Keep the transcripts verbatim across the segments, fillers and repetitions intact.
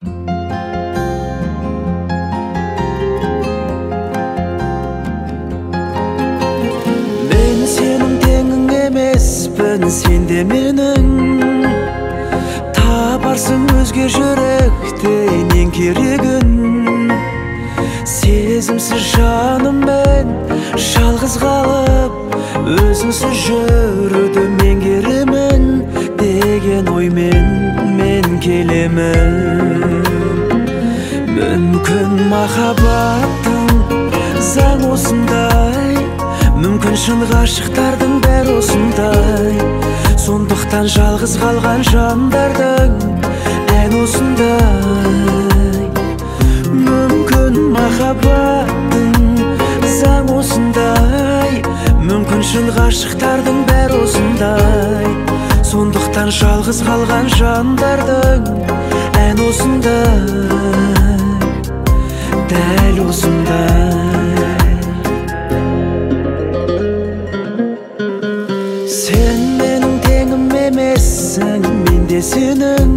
Мен сенің теңің емеспін, сен де менің. Табарсың өзге жүректен ең керегін. Сезімсіз жаныммен жалғыз қалып, өзіңсіз жүруді меңгеремін деген оймен мен келемін. Мүмкін махаббаттың заң осындай, мүмкін шын ғашықтардың бәрі осындай. Сондықтан жалғыз қалған жандардың ән осындай. Мүмкін махаббаттың заң осындай, мүмкін шын ғашықтардың бәрі осындай. Сондықтан жалғыз қалған жандардың ән осындай, дәл осындай. Сен менің теңім емессің, мен де сенің.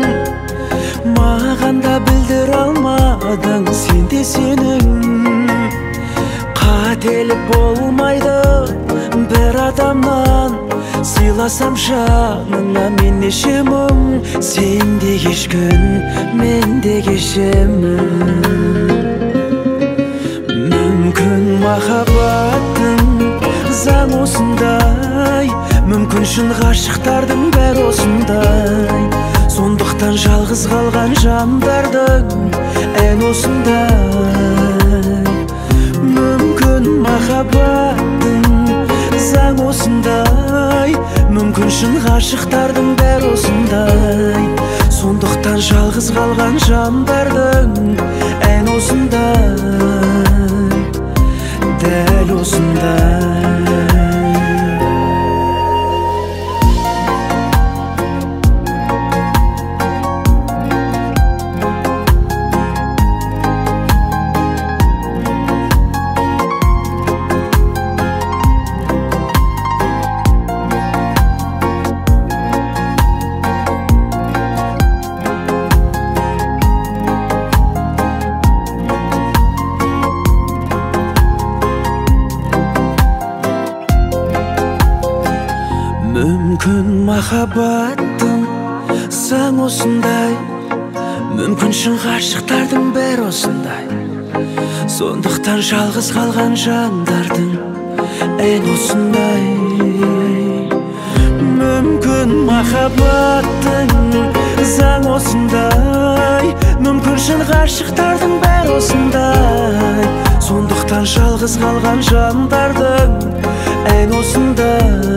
Маған да білдір алмадың, сен де сенің. Қателік болмайды бір адамнан, сыйласам жаныңа мен неше мың. Сен де кешкін, мен де кешемін. Мүмкін махаббаттың заң осындай, мүмкін шын ғашықтардың бәрі осындай. Сондықтан жалғыз қалған жандардың ән осындай. Мүмкін махаббаттың заң осындай, мүмкін шын ғашықтардың бәрі осындай. Сондықтан жалғыз қалған жандардың ән осындай, дәл осындай. Мүмкін махаббаттың заң осындай, мүмкін шын ғашықтардың бәрі осындай. Сондықтан жалғыз қалған жандардың ән осындай. Мүмкін махаббаттың заң осындай, мүмкін шын ғашықтардың бәрі осындай. Сондықтан жалғыз қалған жандардың ән осындай.